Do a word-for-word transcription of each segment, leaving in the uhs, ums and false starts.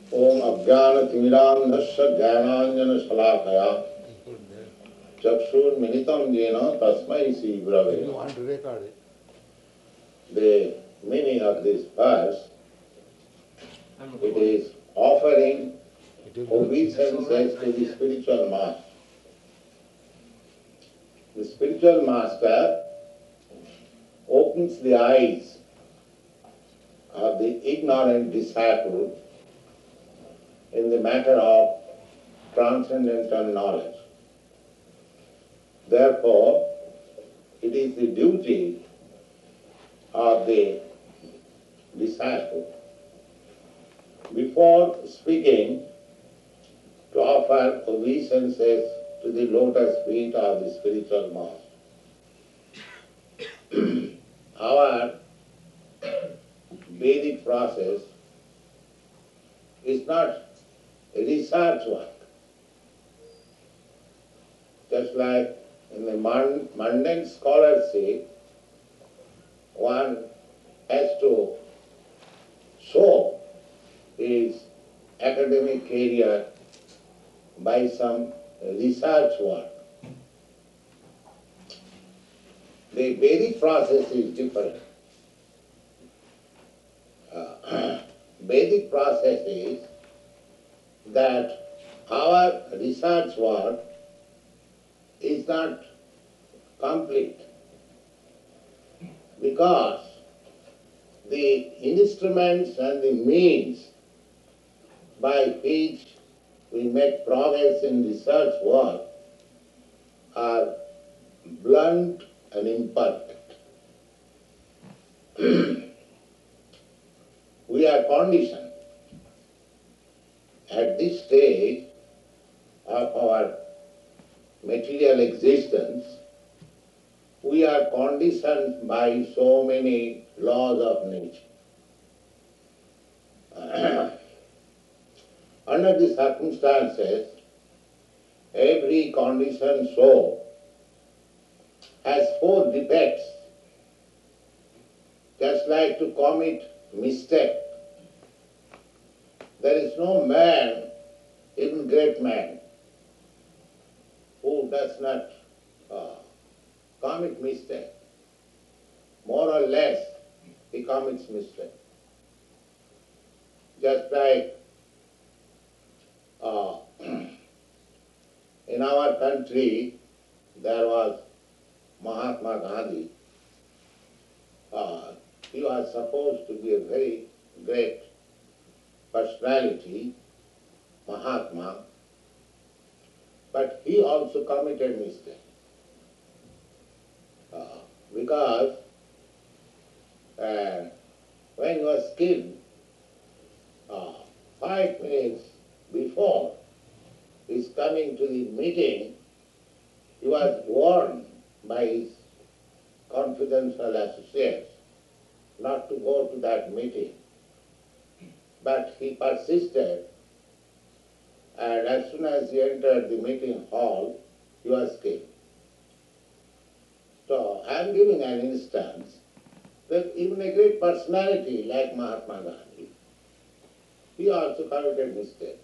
Om Ajnana-Timirandhasya Jnananjana-Shalakaya Chakshur-Militam Jena Tasmai Sri-Gurave. You want to record it? The meaning of this verse, it is offering obeisances to the spiritual master. The spiritual master opens the eyes of the ignorant disciple in the matter of transcendental knowledge. Therefore, it is the duty of the disciple, before speaking, to offer obeisances to the lotus feet of the spiritual master. Our Vedic process is not a research work. Just like in the mundane scholarship, one has to show his academic career by some research work. The Vedic process is different. Uh, Vedic process is that our research work is not complete because the instruments and the means by which we make progress in research work are blunt and imperfect. We are conditioned at this stage of our material existence, we are conditioned by so many laws of nature. Under the circumstances, every conditioned soul has four defects, just like to commit mistake. There is no man, even great man, who does not uh, commit mistake. More or less, he commits mistake. Just like uh, in our country, there was Mahatma Gandhi. Uh, he was supposed to be a very great personality, Mahatma, but he also committed mistake. Uh, because uh, when he was killed, uh, five minutes before his coming to the meeting, he was warned by his confidential associates not to go to that meeting. But he persisted, and as soon as he entered the meeting hall, he was killed. So I am giving an instance that even a great personality like Mahatma Gandhi, he also committed mistake.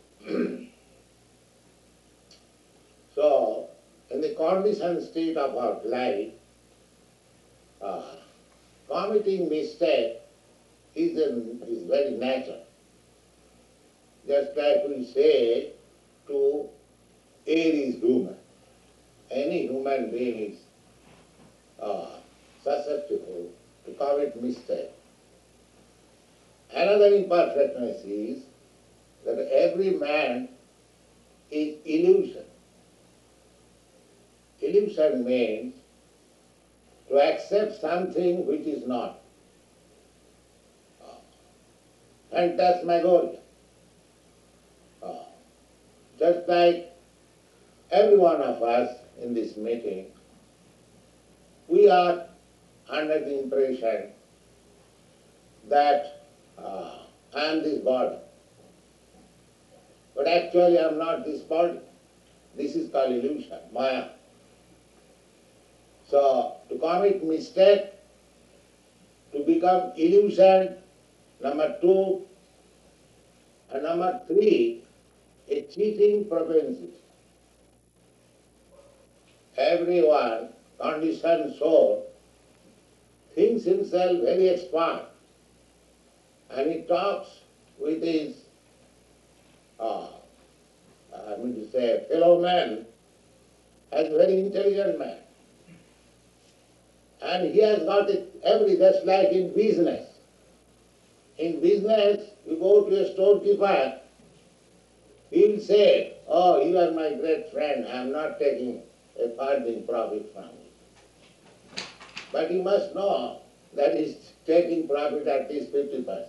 So, in the conditioned state of our life, uh, committing mistake is, an, is very natural. Just like we say to err is human. Any human being is uh, susceptible to commit mistake. Another imperfectness is that every man is illusion. Illusion means to accept something which is not. Uh, phantasmagoria. Uh, just like every one of us in this meeting, we are under the impression that uh, I am this body. But actually I am not this body. This is called illusion, Maya. So, to commit mistake, to become illusion, number two, And number three, a cheating propensity. Everyone, conditioned soul, thinks himself very expert, and he talks with his, uh, I mean to say, fellow man as a very intelligent man. And he has got it every, that's like in business. In business, you go to a storekeeper, he will say, oh, you are my great friend, I am not taking a farthing profit from you. But you must know that he is taking profit at least fifty percent.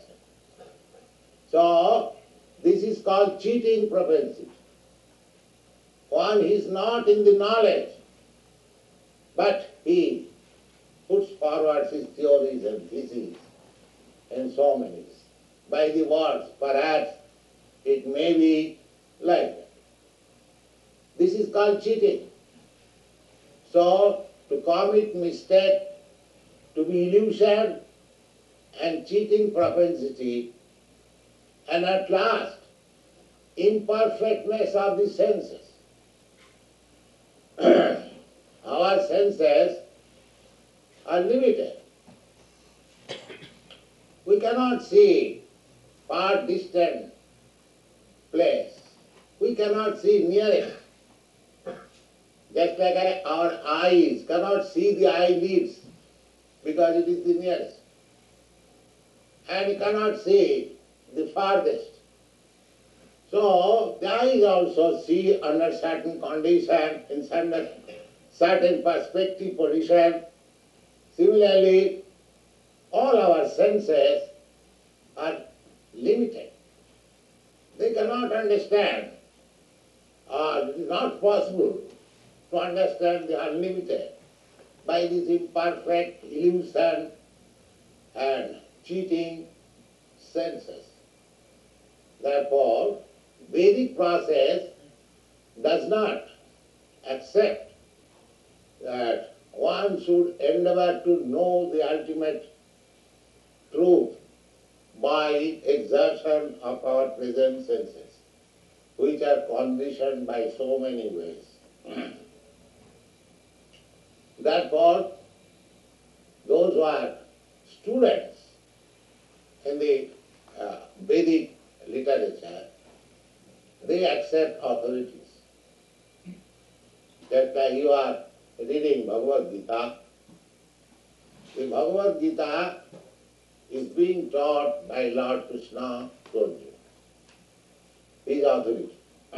So, this is called cheating propensity. One is not in the knowledge, but he puts forward his theories and theses and so many. By the words, perhaps it may be like that. This is called cheating. So, to commit mistake, to be illusion and cheating propensity, and at last, imperfectness of the senses. Our senses are limited. We cannot see far distant place. We cannot see near it. Just like I, our eyes cannot see the eyelids because it is the nearest. And you cannot see the farthest. So the eyes also see under certain condition, in certain, certain perspective position. Similarly, all our senses are limited. They cannot understand, or it is not possible to understand the unlimited by this imperfect illusion and cheating senses. Therefore, Vedic process does not accept that one should endeavor to know the ultimate truth by exertion of our present senses, which are conditioned by so many ways. Therefore, those who are students in the uh, Vedic literature, they accept authorities. Just like you are reading Bhagavad Gita, the Bhagavad Gita is being taught by Lord Krishna to Arjuna. His authority.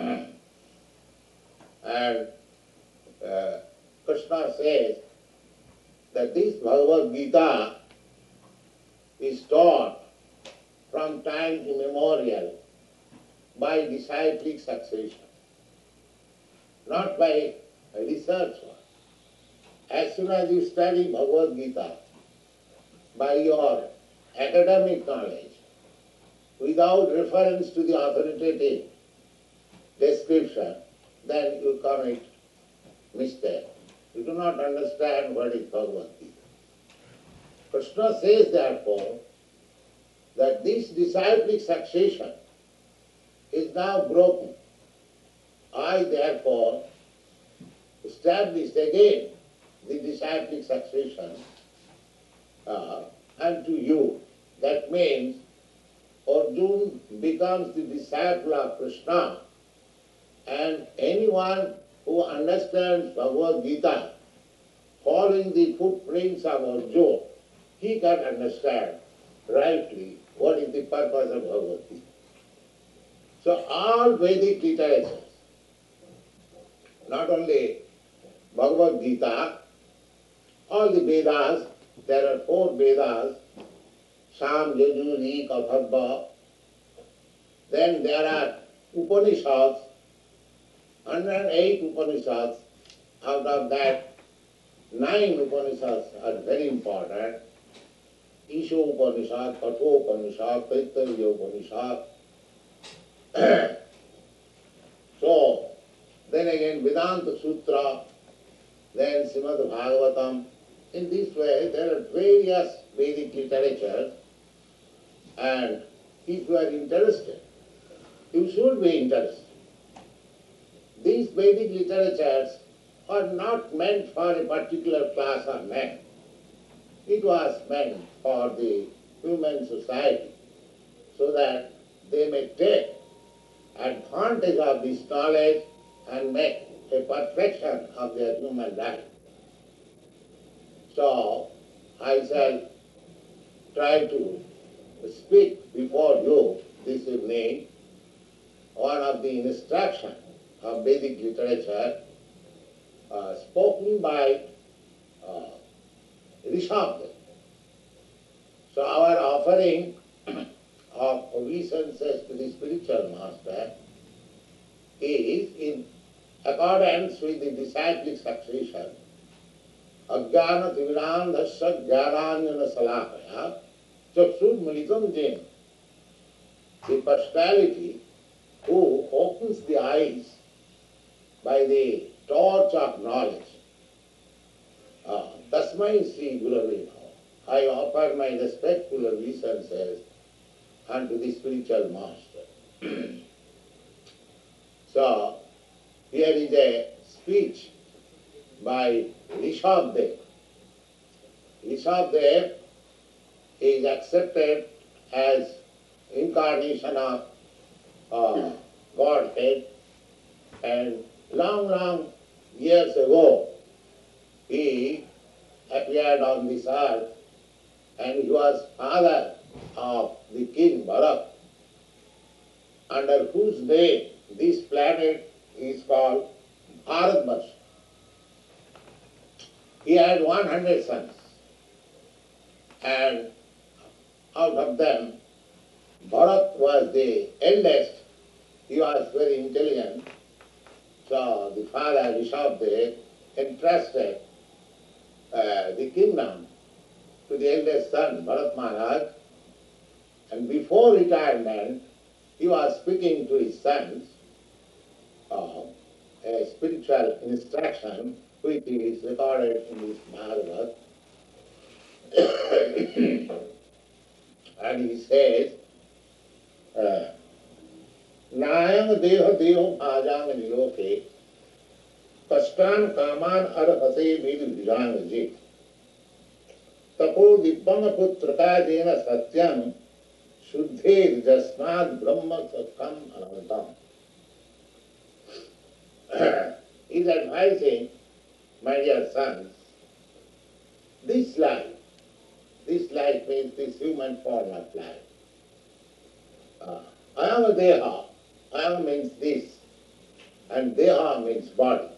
And uh, Krishna says that this Bhagavad Gita is taught from time immemorial by disciplic succession, not by research. As soon as you study Bhagavad Gita by your academic knowledge, without reference to the authoritative description, then you commit mistake. You do not understand what is Bhagavad Gita. Krishna says, therefore, that this disciplic succession is now broken. I, therefore, established again the disciplic succession uh, unto you. That means Arjuna becomes the disciple of Krishna, and anyone who understands Bhagavad Gita, following the footprints of Arjuna, he can understand rightly what is the purpose of Bhagavad Gita. So all Vedic literatures, not only Bhagavad Gita, all the Vedas, there are four Vedas, Sam, Yajur, Rik, Atharva. Then there are Upanishads, one hundred eight Upanishads. Out of that, nine Upanishads are very important. Isha Upanishad, Katho Upanishad, Taittiriya Upanishad. So, then again Vedanta Sutra, then Srimad Bhagavatam. In this way, there are various Vedic literatures, and if you are interested you should be interested. These Vedic literatures are not meant for a particular class of men. It was meant for the human society so that they may take advantage of this knowledge and make a perfection of their human life. So, I shall try to speak before you this evening one of the instructions of Vedic literature uh, spoken by uh, Rishabh. So our offering of obeisances to the spiritual master is in accordance with the disciplic succession. Ajnana tivirandhasya jnananjana salakaya chakshud militam jena. The personality who opens the eyes by the torch of knowledge. Uh, Tasmai Sri Gurave Namaha. I offer my respectful obeisances unto the spiritual master. So, here is a speech by Rishabdev. Rishabdev is accepted as incarnation of uh, Godhead, and long, long years ago he appeared on this earth, and he was father of the king Bharat, under whose name this planet is called Bharatvarsha. He had one hundred sons, and out of them Bharat was the eldest. He was very intelligent, so the father Rishabdev entrusted uh, the kingdom to the eldest son, Bharat Maharaj, and before retirement he was speaking to his sons uh, a spiritual instruction which is recorded in this Bhagavad. And he says, uh, Nayang deha deho bhajang niloke kastan kaman arhase vidu vijang jit tapo dibbang putraka dena satyam shuddhe jasmad brahma satkam anantam. He is advising, my dear sons, this life, this life means this human form of life. Uh, Ayam deha, ayam means this, and deha means body.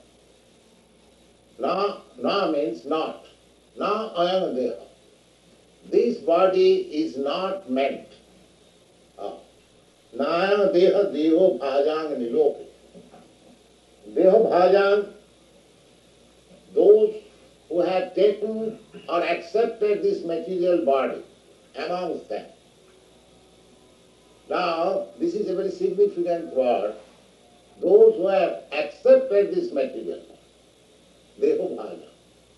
Na, na means not. Na ayam deha. This body is not meant. Uh, Nayam deha deho bhajang niloke. Deho bhajang, those who have taken or accepted this material body amongst them. Now, this is a very significant word. Those who have accepted this material body, deho bhajang.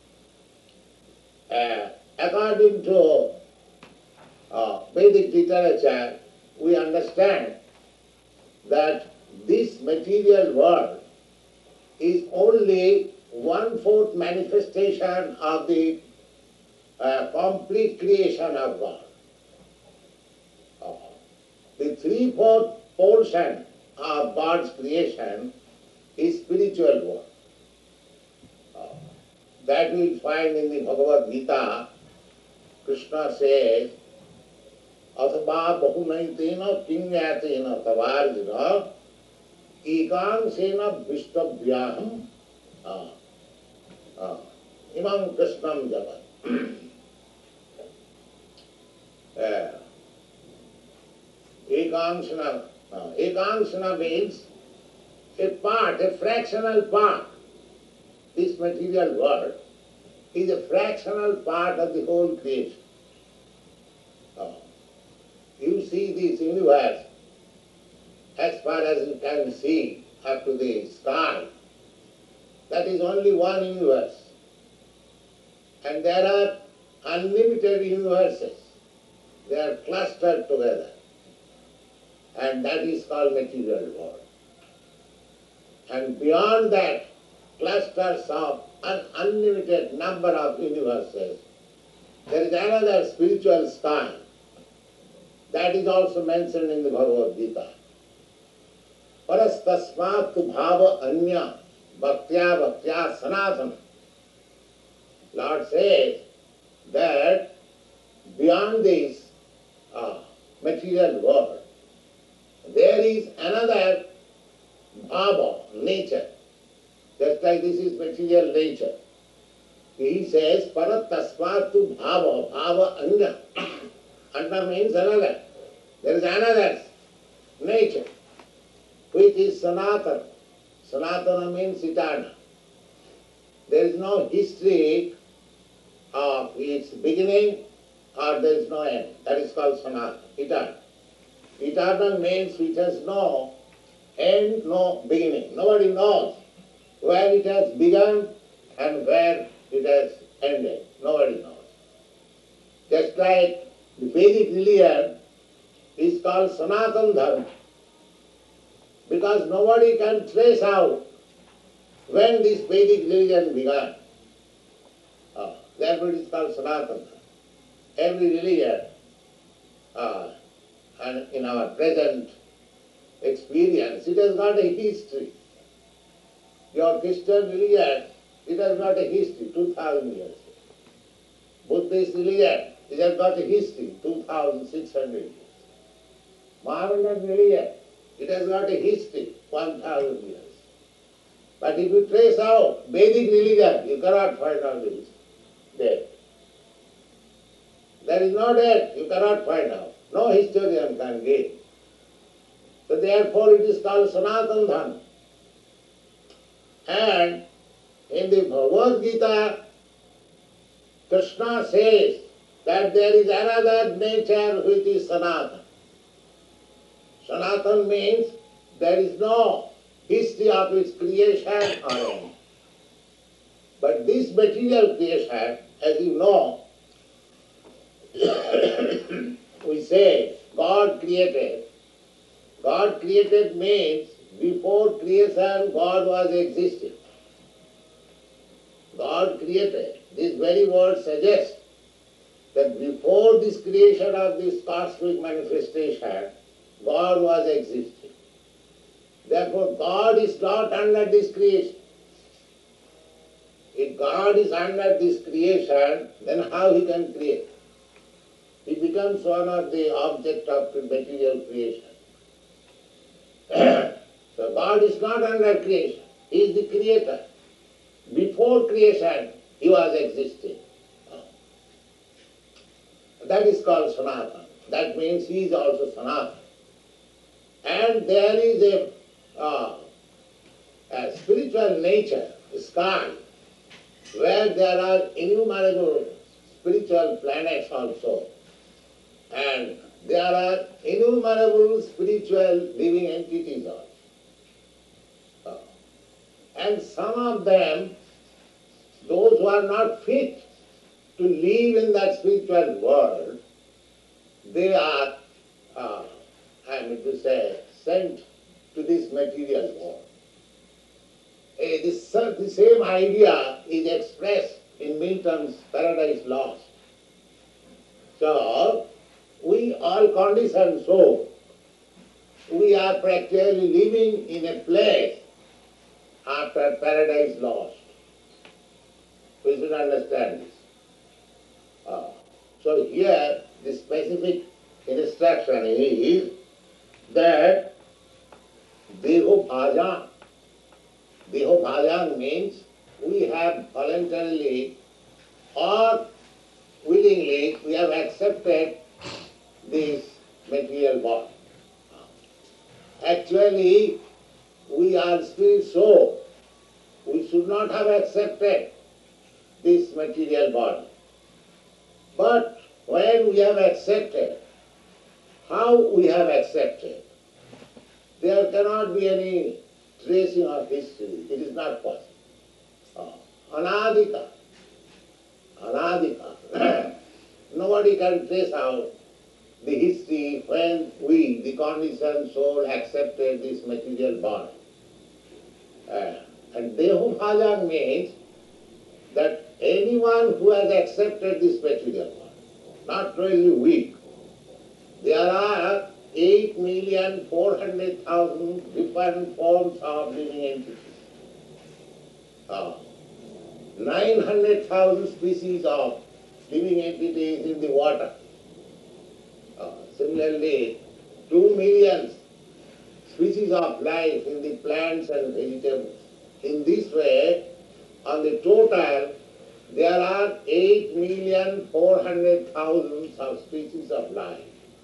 Uh, according to uh, Vedic literature, we understand that this material world is only one-fourth manifestation of the uh, complete creation of God. Uh, the three-fourth portion of God's creation is spiritual world. Uh, that we find in the Bhagavad Gita. Krishna says, Athava bahunaitena kinyatena tavarjuna ekangsena vishtabhyaham imam krishnam jagat. Ekangsena, ekangsena means a part, a fractional part. This material world is a fractional part of the whole creation. You see this universe as far as you can see up to the sky. That is only one universe. And there are unlimited universes. They are clustered together. and that is called material world. And beyond that, clusters of an unlimited number of universes. There is another spiritual sky that is also mentioned in the Bhagavad Gita. Paras tasmat bhava anya bhaktya bhaktya sanatana. Lord says that beyond this uh, material world, there is another bhava, nature. Just like this is material nature. He says, parat tasmatu bhava, bhava anya. Anya means another. There is another nature, which is sanatana. Sanatana means eternal. There is no history of its beginning or there is no end. That is called sanatana, eternal. Eternal means which has no end, no beginning. Nobody knows where it has begun and where it has ended. Nobody knows. Just like the Vedic religion is called Sanatana Dharma, because nobody can trace out when this Vedic religion began. Uh, therefore it is called Sanatana. Every religion, uh, and in our present experience, it has got a history. Your Christian religion, it has got a history, two thousand years. Buddhist religion, it has got a history, two thousand six hundred years. Mohammedan religion, it has got a history, one thousand years. But if you trace out Vedic religion, you cannot find out the history there. There is no death, you cannot find out. No historian can give. So therefore it is called Sanatana Dharma. And in the Bhagavad Gita, Krishna says that there is another nature which is Sanatana. Sanatana means there is no history of its creation or end. But this material creation, as you know, we say God created. God created means before creation God was existing. God created. This very word suggests that before this creation of this cosmic manifestation, God was existing. Therefore God is not under this creation. If God is under this creation, then how he can create? He becomes one of the object of material creation. So God is not under creation. He is the creator. Before creation, he was existing. That is called Sanatana. That means he is also Sanatana. And there is a, uh, a spiritual nature, a sky, where there are innumerable spiritual planets also. And there are innumerable spiritual living entities also. Uh, and some of them, those who are not fit to live in that spiritual world, they are, uh, I mean to say, sent to this material world. Uh, this, uh, the same idea is expressed in Milton's Paradise Lost. So, we all conditioned so, we are practically living in a place after Paradise Lost. We should understand this. Uh, so here, the specific instruction is that Deho Bhajan. Deho Bhajan means we have voluntarily or willingly, we have accepted this material body. Actually, we are still so. We should not have accepted this material body. But when we have accepted, how we have accepted, there cannot be any tracing of history. It is not possible. Uh, Anadika. Anadika. Nobody can trace out the history when we, the conditioned soul, accepted this material body. Uh, and Dehobhajan means that anyone who has accepted this material body, not really weak. There are eight million four hundred thousand different forms of living entities. Uh, nine hundred thousand species of living entities in the water. Uh, similarly, two million species of life in the plants and vegetables. In this way, on the total, there are eight million four hundred thousand of species of life.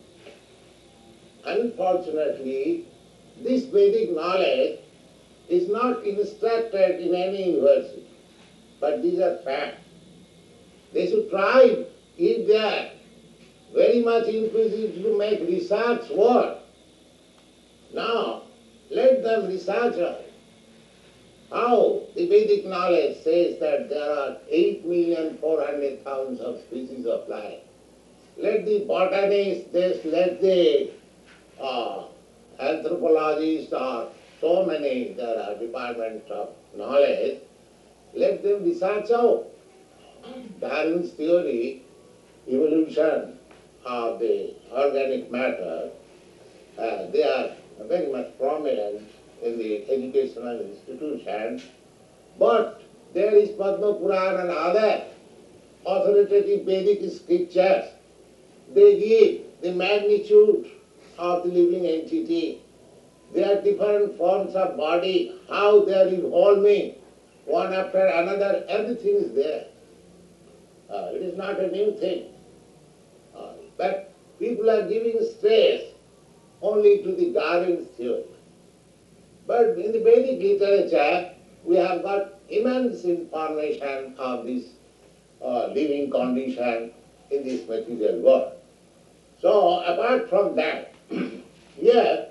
Unfortunately, this Vedic knowledge is not instructed in any university, but these are facts. They should try, if they are very much inquisitive, to make research work. Now, let them research out how the Vedic knowledge says that there are eight million four hundred thousand of species of life. Let the botanists, this, let the uh, anthropologists, or so many, there are departments of knowledge, let them research out Darwin's theory, evolution of the organic matter. Uh, they are very much prominent in the educational institutions, but there is Padma Puran and other authoritative Vedic scriptures. They give the magnitude of the living entity. There are different forms of body, how they are evolving, one after another, everything is there. Uh, it is not a new thing. Uh, but people are giving stress only to the Darwin's theory. But in the Vedic literature, we have got immense information of this uh, living condition in this material world. So, apart from that, here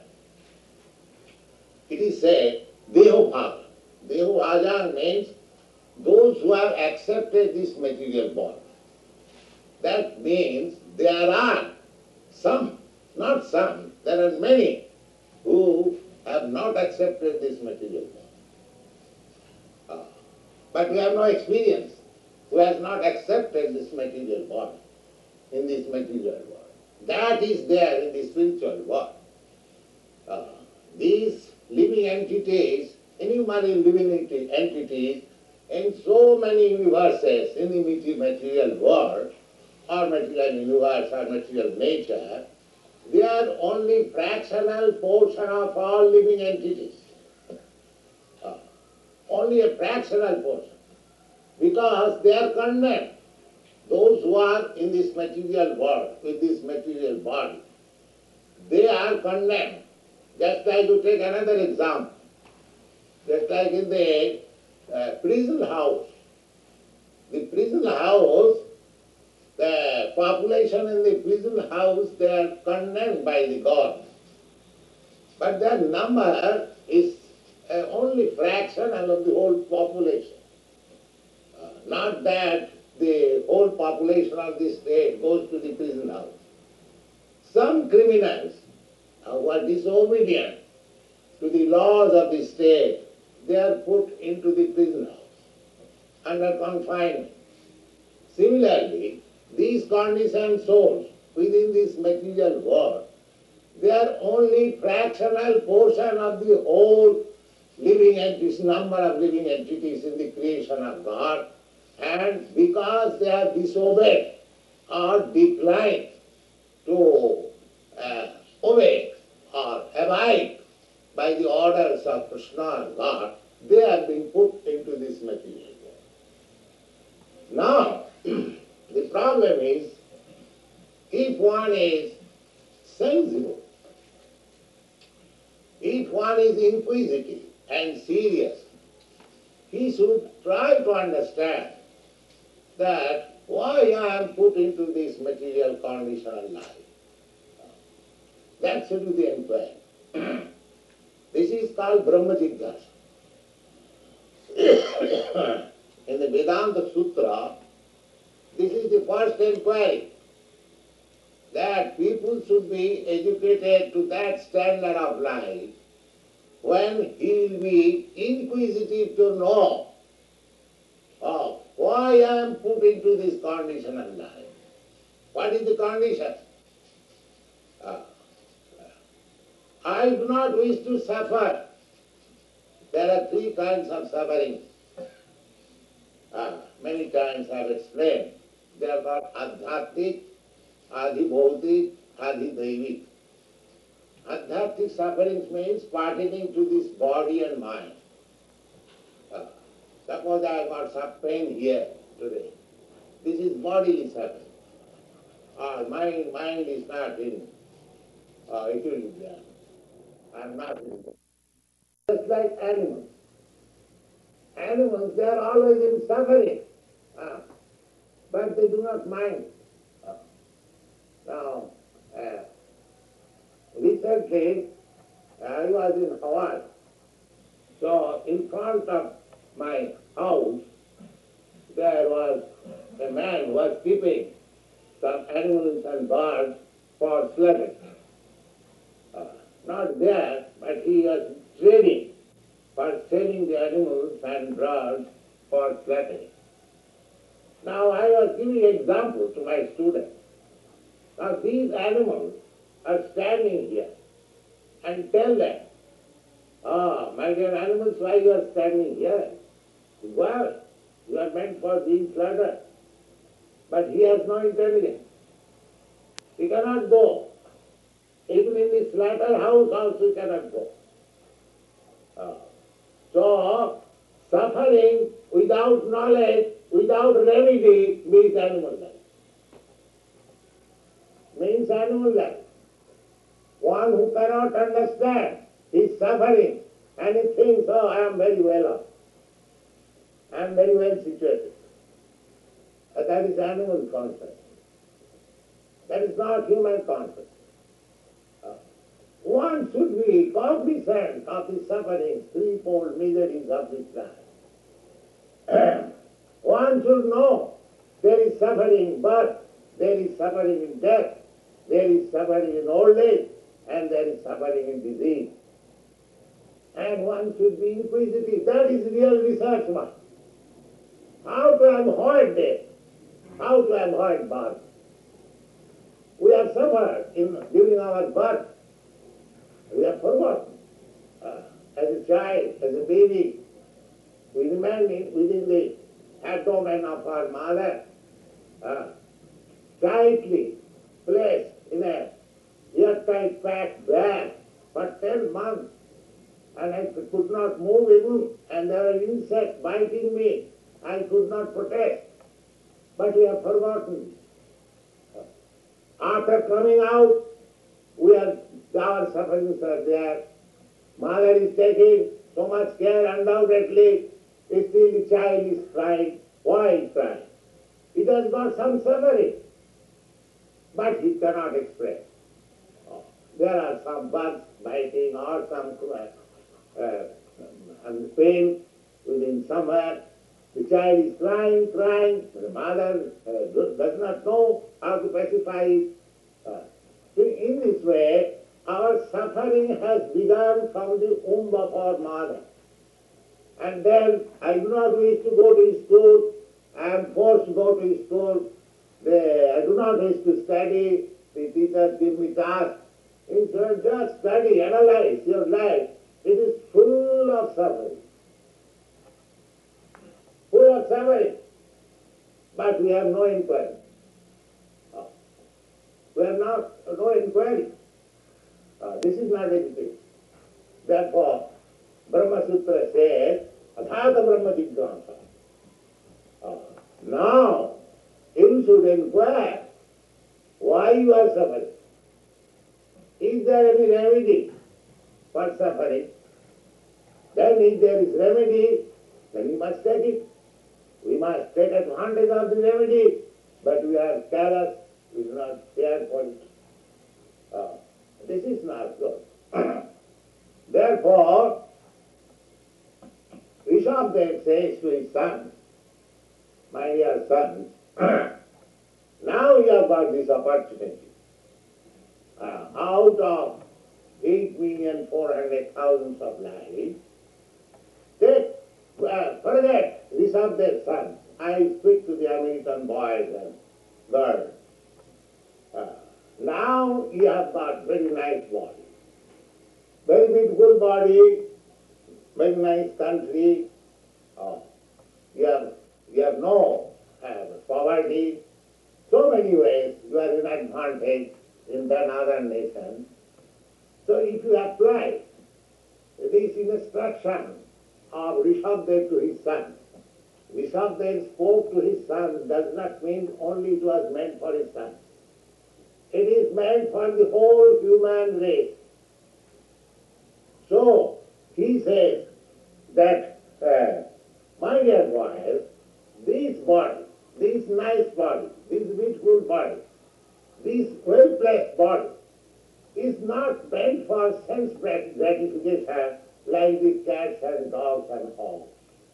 it is said, Dehobhaja. Dehobhaja means those who have accepted this material body. That means there are some, not some, there are many who have not accepted this material body. Uh, but we have no experience, who has not accepted this material body in this material world. That is there in the spiritual world. Uh, these living entities, innumerable living entities, in so many universes in the material world, or material universe, or material nature, they are only fractional portion of all living entities. Uh, only a fractional portion. Because they are condemned. Those who are in this material world, with this material body, they are condemned. Just like you take another example. Just like in the uh, prison house. The prison house, the population in the prison house, they are condemned by the gods. But their number is uh, only fractional of the whole population. Uh, not that the whole population of the state goes to the prison house. Some criminals uh, who are disobedient to the laws of the state, they are put into the prison house under confinement. Similarly, these conditioned souls within this material world, they are only fractional portion of the whole living entities, number of living entities in the creation of God. And because they are disobeyed or declined to uh, obey or abide by the orders of Krishna and God, they have been put into this material world. Now, the problem is, if one is sensible, if one is inquisitive and serious, he should try to understand that why I am put into this material conditional life. That should be the inquiry. This is called Brahma Jigyasa. In the Vedanta Sutra, this is the first inquiry. that people should be educated to that standard of life when he will be inquisitive to know of why I am put into this condition of life. What is the condition? Uh, I do not wish to suffer. There are three kinds of suffering. Uh, many times I have explained. They are called adhyatmic, adhibhautik, adhidaivik. Adhyatmic sufferings means pertaining to this body and mind. Uh, suppose I have got some pain here today. This is bodily suffering. Or mind, mind is not in uh, equilibrium. I am not in it. Just like animals. Animals, they are always in suffering. Uh, but they do not mind. Uh, now, uh, recently, I was in Hawaii. So, in front of my house, there was a man who was keeping some animals and birds for slaughter. Uh, not there, but he was trading for selling the animals and birds for slaughter. Now I was giving example to my students. Now these animals are standing here and tell them, ah, my dear animals, why you are standing here? Well, you are meant for being slaughtered. But he has no intelligence. He cannot go. Even in the slaughterhouse also he cannot go. Uh, so, suffering without knowledge, without remedy, means animal life. Means animal life. One who cannot understand his suffering and he thinks, oh, I am very well off. I am very well situated. But that is animal concept. That is not human concept. Uh, one should be cognizant of the suffering, threefold miseries of this life. One should know there is suffering in birth, there is suffering in death, there is suffering in old age, and there is suffering in disease. And one should be inquisitive. That is real research work. How to avoid this? How to avoid birth? We have suffered in, during our birth. We have forgotten. Uh, as a child, as a baby, we remain in, within the abdomen of our mother, uh, tightly placed in a airtight packed bag for ten months. And I could not move even, and there were insects biting me. I could not protest. But we have forgotten. After coming out, we are, our sufferings are there. Mother is taking so much care, undoubtedly. Still the child is crying. Why is crying? It has got some suffering, but he cannot express. There are some bugs biting or some uh, and pain within somewhere. The child is crying, crying. The mother uh, does not know how to pacify it. Uh, in, in this way, our suffering has begun from the womb of our mother. And then I do not wish to go to school. I am forced to go to school. The, I do not wish to study. The teachers give me tasks. Instead, just study, analyze your life. It is full of suffering. Full of suffering. But we have no inquiry. We have not, no inquiry. Uh, this is not education. Therefore, Brahma Sutra says, Athata Brahma Jignasa. Uh, now, you should inquire why you are suffering. Is there any remedy for suffering? Then if there is remedy, then we must take it. We must take advantage of the remedy, but we are careless, we do not care for it. Uh, this is not good. Therefore, Rishabdev says to his sons, my dear sons, now you have got this opportunity. uh, out of eight million four hundred thousand of lives, take, uh, forget these are their sons. I speak to the American boys and girls. Uh, now you have got very nice body, very beautiful body, very nice country. Uh, you have you have no uh, poverty. So many ways you are in advantage in the northern nation. So if you apply this instruction of Rishabdev to his son, Rishabdev spoke to his son does not mean only it was meant for his son. It is meant for the whole human race. So he says that, uh, my dear boys, this body, this nice body, this beautiful body, this well-placed body is not meant for sense gratification like the cats and dogs and all.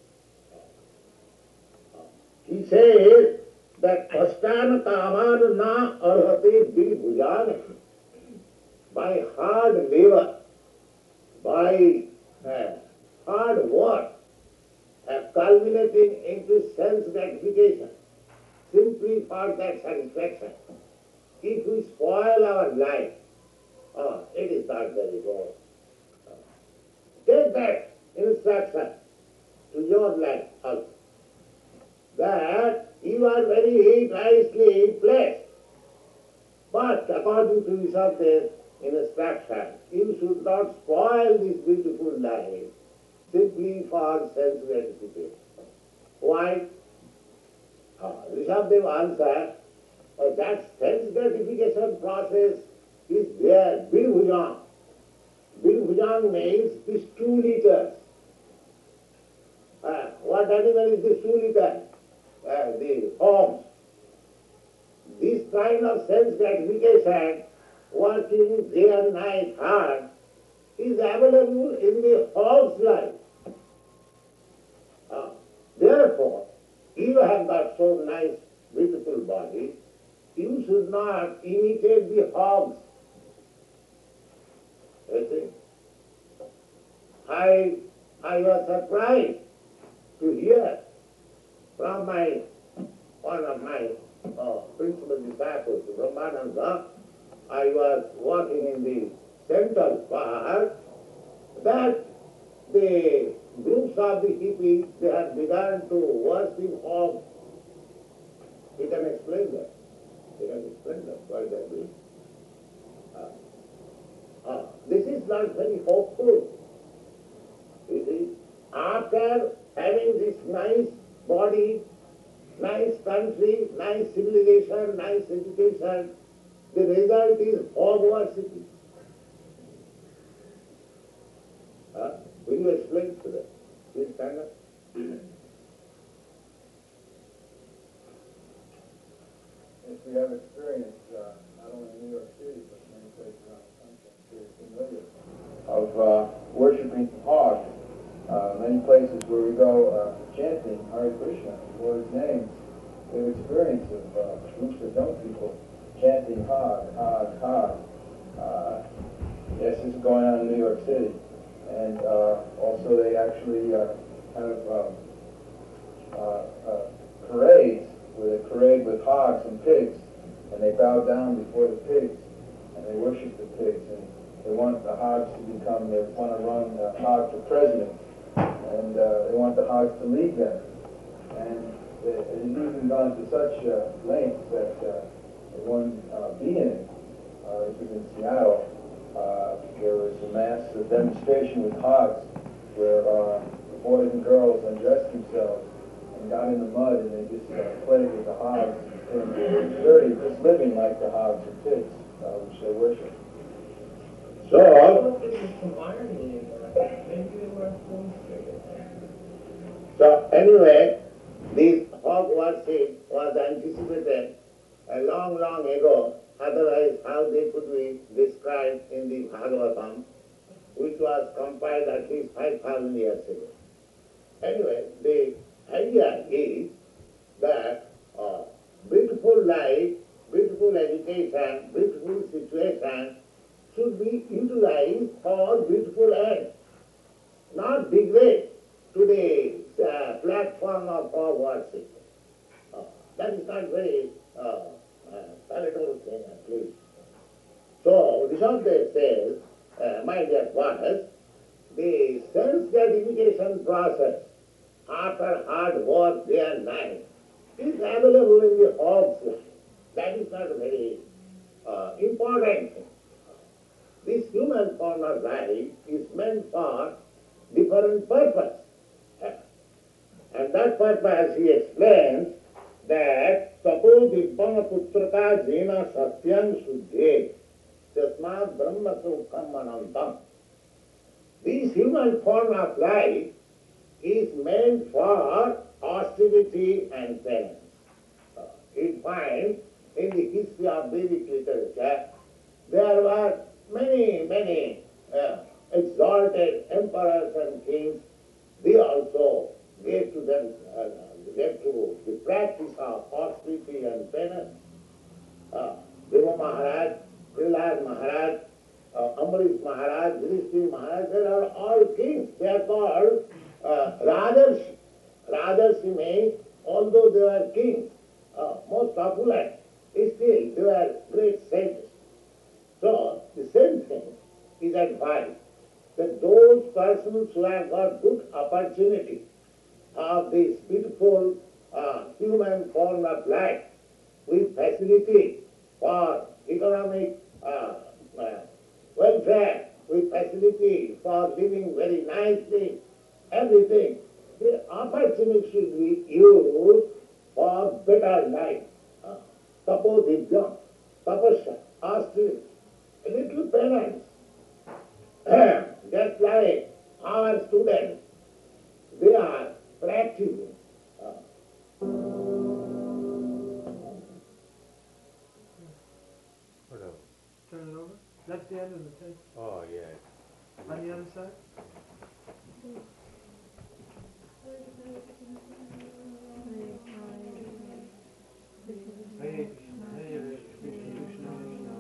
He says that Pastan Kaman na arhate bhujan, by hard labor, by uh, hard work, uh, culminating into sense gratification, simply for that satisfaction. If we spoil our life, oh, it is not very good. Take that instruction to your life also, that you are very nicely placed. But according to Rishabdev's instruction, you should not spoil this beautiful life simply for sense gratification. Why? Uh, Rishabdev answered, uh, that sense gratification process is there, Bilbhujang. Bilbhujang means these two liters. Uh, what animal is this two liter? Uh, the hogs. This kind of sense gratification, working day and night hard, is available in the hog's life. Uh, therefore, you have got so nice, beautiful body, you should not imitate the hogs. You see? I, I was surprised to hear from my, one of my uh, principal disciples, Brahmananda. I was walking in the Central Park, that the groups of the hippies, they had begun to worship hogs. He can explain that. He can explain that, why they are doing. Uh, uh, this is not very hopeful. You see, after having this nice body, nice country, nice civilization, nice education, the result is hog worshipping. Uh, will you explain to them? Please stand up. Yes, we have experience, uh, not only in New York City, but many places around the country, very familiar, of uh, worshiping hogs. Uh, many places where we go uh, chanting Hare Krishna, the Lord's name, we have experience of uh, groups of young people chanting Hog, Hog, Hog. Uh, yes, this is going on in New York City. And uh, also they actually uh, have um, uh, uh, parades where they parade with hogs and pigs, and they bow down before the pigs, and they worship the pigs, and they want the hogs to become, they want to run the hog for president, and uh, they want the hogs to lead them. And it has even gone to such uh, lengths that uh, one uh, being, uh, this was in Seattle, uh, there was a mass a demonstration with hogs where uh, the boys and girls undressed themselves and got in the mud, and they just uh, played with the hogs and dirty, just living like the hogs and pigs, uh, which they worship. So, so anyway, this hog worship was anticipated a long, long ago. Otherwise, how they could be described in the Bhagavatam, which was compiled at least five thousand years ago. Anyway, the idea is that uh, beautiful life, beautiful education, beautiful situation should be utilized for beautiful ends, not degrade to the uh, platform of our worship. Uh, that is not very uh, uh, palatable thing, at least. So, Rishabdev says, uh, my dear boys, the sense gratification process after hard work day and night is available in the hog's life. That is not a very uh, important thing. This human form of life is meant for different purpose. And that purpose he explains that suppose Dibbana Putraka Jena Satyam Suddhe Tasmat Brahma Sukham Anantam. This human form of life is meant for austerity and penance. Uh, you find in the history of Vedic literature, there were many, many uh, exalted emperors and kings. They also gave to them, uh, gave to the practice of austerity and penance. Uh, Deva Maharaj, Prahlad Maharaj, uh, Amrish Maharaj, Yudhishthira Maharaj, they are all kings. They are called uh, Rajarshi. Rajarshi means, although they were kings, uh, most opulent, still they were great sages. So, the same thing is advised that those persons who have got good opportunity of this beautiful uh, human form of life with facility for economic uh, uh, welfare, with facility for living very nicely, everything, the opportunity should be used for better life. Uh, Tapodibhyam, tapasya, austerity, a little penance. Just like our students, they are practicing. Uh, Whatever. Turn it over. That's the end of the tape. Oh, yeah. On the other side? Hare Krishna, Hare Krishna,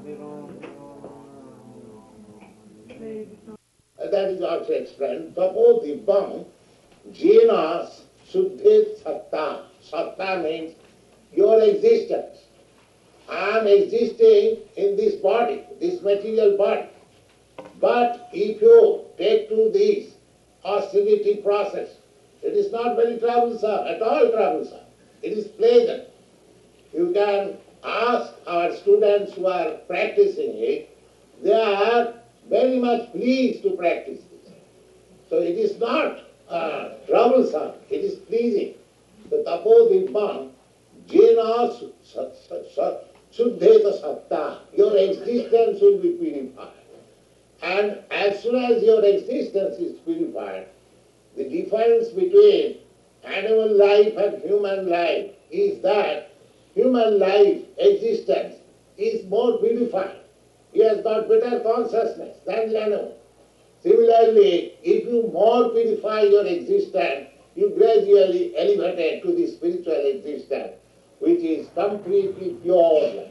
Hare Krishna. that is also explained. Tapodibhyam Jena Suddhet Satta. Satta means your existence. I am existing in this body, this material body. But if you take to this austerity process, it is not very troublesome, at all troublesome. It is pleasant. You can ask our students who are practicing it, they are very much pleased to practice this. So it is not uh, troublesome, it is pleasing. The Tapodibhyam Jena Suddheta Satta, your existence will be purified. And as soon as your existence is purified, the difference between animal life and human life is that human life existence is more purified. He has got better consciousness than the animal. Similarly, if you more purify your existence, you gradually elevate it to the spiritual existence, which is completely pure.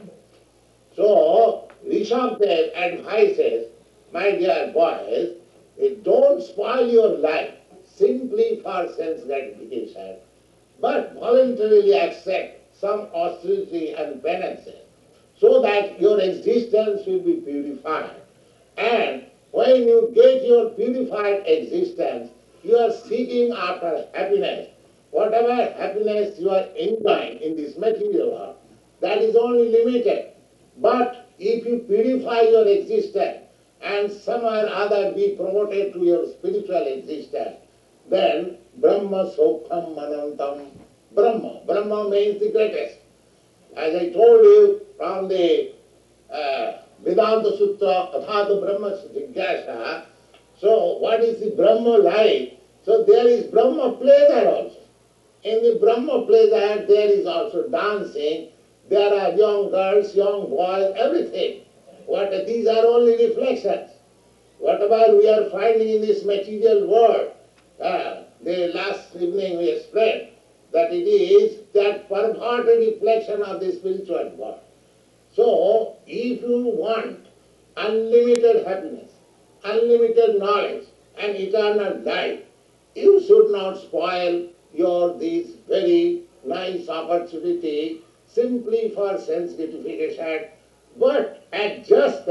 So, Rishabdev advises, my dear boys, don't spoil your life simply for sense gratification, but voluntarily accept some austerity and penances, so that your existence will be purified. And when you get your purified existence, you are seeking after happiness. Whatever happiness you are enjoying in this material world, that is only limited. But if you purify your existence and somehow or other be promoted to your spiritual existence, then Brahma Sokham Manantam. Brahma. Brahma means the greatest. As I told you from the uh, Vedanta Sutra, Athata Brahma Jigyasa, so what is the Brahma like? So there is Brahma pleasure also. In the Brahma pleasure there is also dancing, there are young girls, young boys, everything. What, these are only reflections. Whatever we are finding in this material world, uh, the last evening we explained that it is that perverted reflection of the spiritual world. So, if you want unlimited happiness, unlimited knowledge, and eternal life, you should not spoil your this very nice opportunity simply for sense gratification, but adjust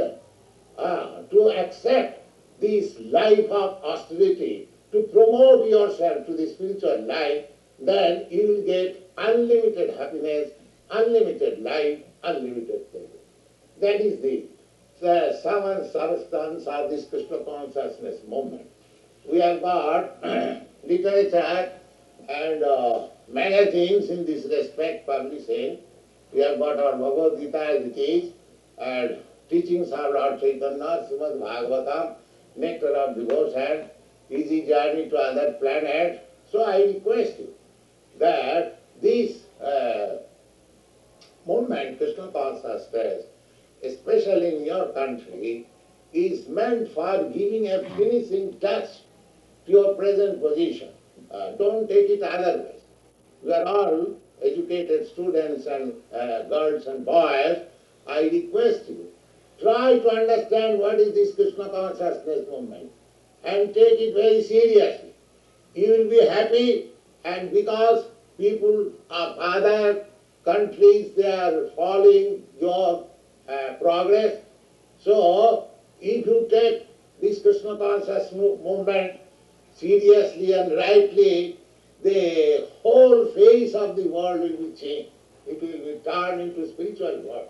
uh, to accept this life of austerity, to promote yourself to the spiritual life, then you will get unlimited happiness, unlimited life, unlimited pleasure. That is the, the seven substance of this Krishna consciousness movement. We have got literature and uh, magazines in this respect publishing. We have got our Bhagavad Gita as it is, and teachings of Lord Chaitanya, Srimad Bhagavatam, Nectar of Devotion, Easy Journey to Other Planets. So I request you that this uh, movement, Krishna consciousness, especially in your country, is meant for giving a finishing touch to your present position. Uh, don't take it otherwise. We are all educated students and uh, girls and boys. I request you, try to understand what is this Krishna consciousness movement and take it very seriously. You will be happy, and because people of other countries, they are following your uh, progress. So, if you take this Krishna consciousness movement seriously and rightly, the whole face of the world will be changed. It will be turned into spiritual world.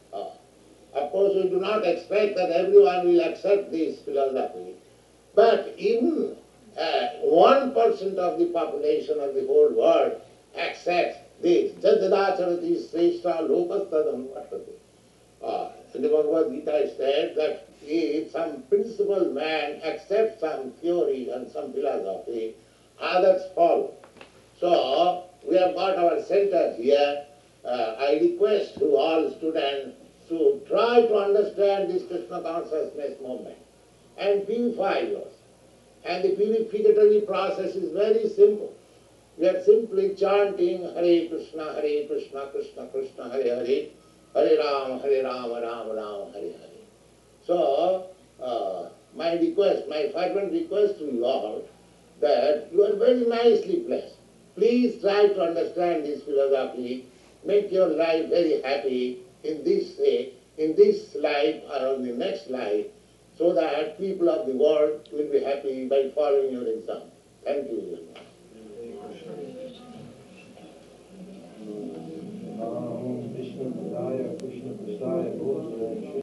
Uh, of course, we do not expect that everyone will accept this philosophy, but even uh, one percent of the population of the whole world accepts this. Jadadacharati sreshta lokastadam vartate. Uh, in the Bhagavad Gita it said that if some principled man accepts some theory and some philosophy, others follow. So, we have got our center here. Uh, I request to all students to try to understand this Krishna consciousness movement and purify yours. And the purificatory process is very simple. We are simply chanting Hare Krishna, Hare Krishna, Krishna Krishna, Hare Hare, Hare Ram, Hare Ram, Ram Ram, Hare Hare. So, uh, my request, my fervent request to you all, that you are very nicely blessed. Please try to understand this philosophy, make your life very happy in this uh, in this life or in the next life, so that people of the world will be happy by following your example. Thank you very much. Om Vishnu Padaya Krishna Prasaya Bhojana